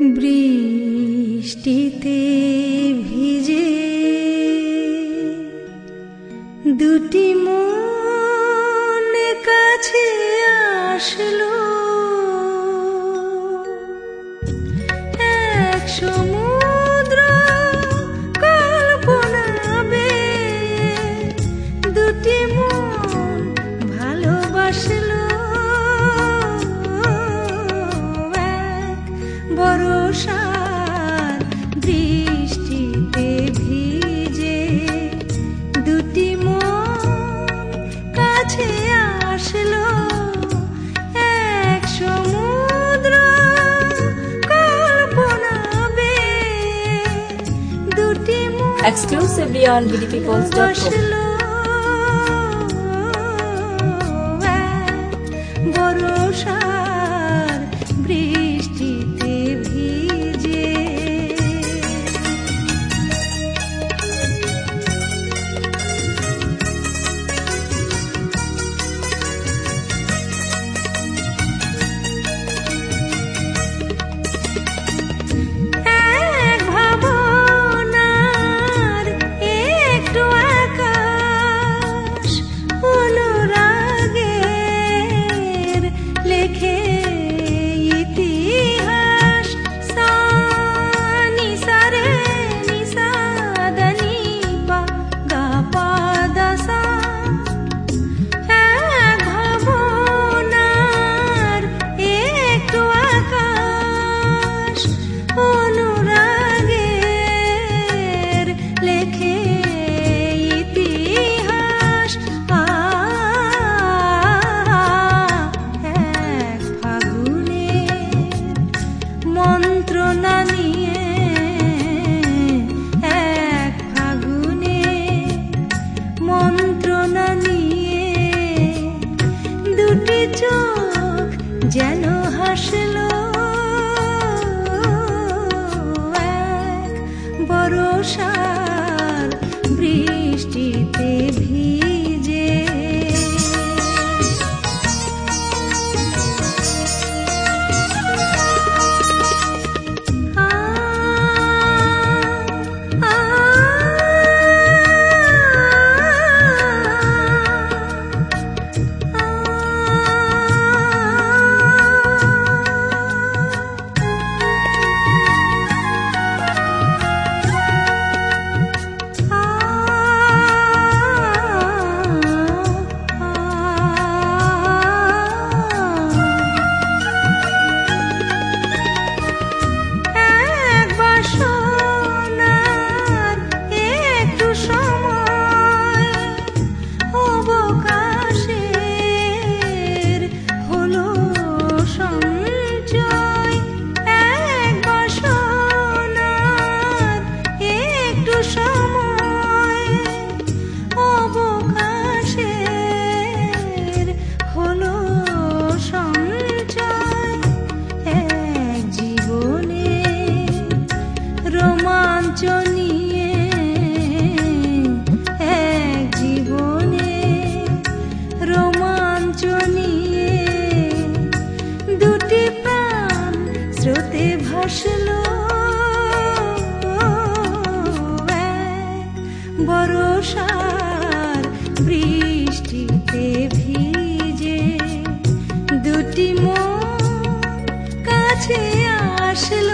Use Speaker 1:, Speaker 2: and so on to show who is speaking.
Speaker 1: বৃষ্টিতে ভিজে দুটি মন কাছে আসলো, এক সমুদ্র কল্পনা বেয়ে দুটি মন ভালোবাসলো, এক বর্ষার বৃষ্টিতে ভিজে দুটি মন কাছে আসলো, এক সমুদ্র কল্পনা বেয়ে দুটি মন
Speaker 2: exclusively on bdpeoples.com.
Speaker 1: বর্ষার বৃষ্টিতে ভিজে এক ভাবনার একটু আকাশ অনুরাগের লেখে ইতিহাস, সানি সারে নিসা দানি পা গা পা দা সা, এক ভাবনার একটু আকাশ অনুরাগের লেখে ইতিহাস, এক ফাগুনের মন্ত্রণা নিয়ে, এক ফাগুনের মন্ত্রণা নিয়ে দুটি চোখ যেন হাসলো, এক বর্ষার বৃষ্টিতে ভিজে রোমাঞ্চ নিয়ে, এক জীবনে রোমাঞ্চ নিয়ে দুটি প্রাণ স্রোতে ভাসলো, এক বর্ষার বৃষ্টিতে ভিজে দুটি মন কাছে আসলো।